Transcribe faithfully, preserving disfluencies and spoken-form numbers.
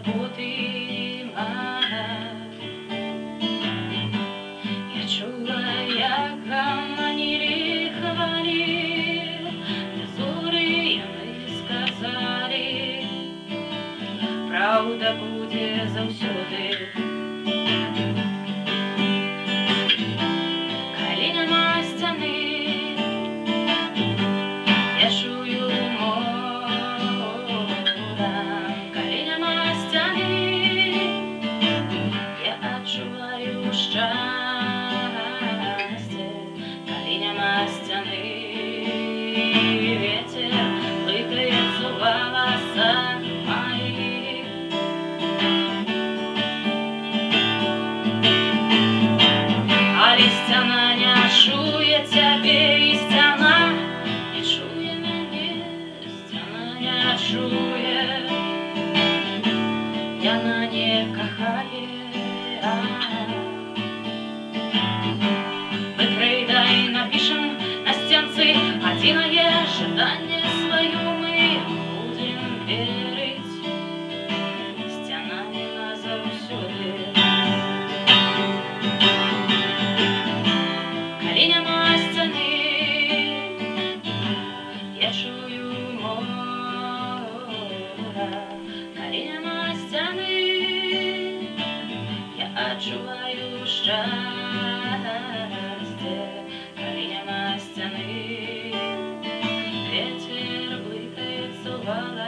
подіймає. Я чула, як гаманили хвалі, зоры яны сказали, правда будзе заўсёды. Калі няма сцяны, я чую мора. Калі няма сцяны, я адчуваю шчасце. Калі няма сцяны, ветер плытаецца ў валасах маіх. Але сцяна не чуе цябе, і сцяна не чуе мяне. Сцяна не чуе, яна не кахае. Мы прыйдай напішам на сценцы адзінае жаданне сваё, мы будзем верыць. Сцяна не назаўсёды. Калі няма сцяны, я чую мора. Калі няма сцяны, я адчуваю шчасце. Калі няма сцяны, ветер блытаецца ў валасах.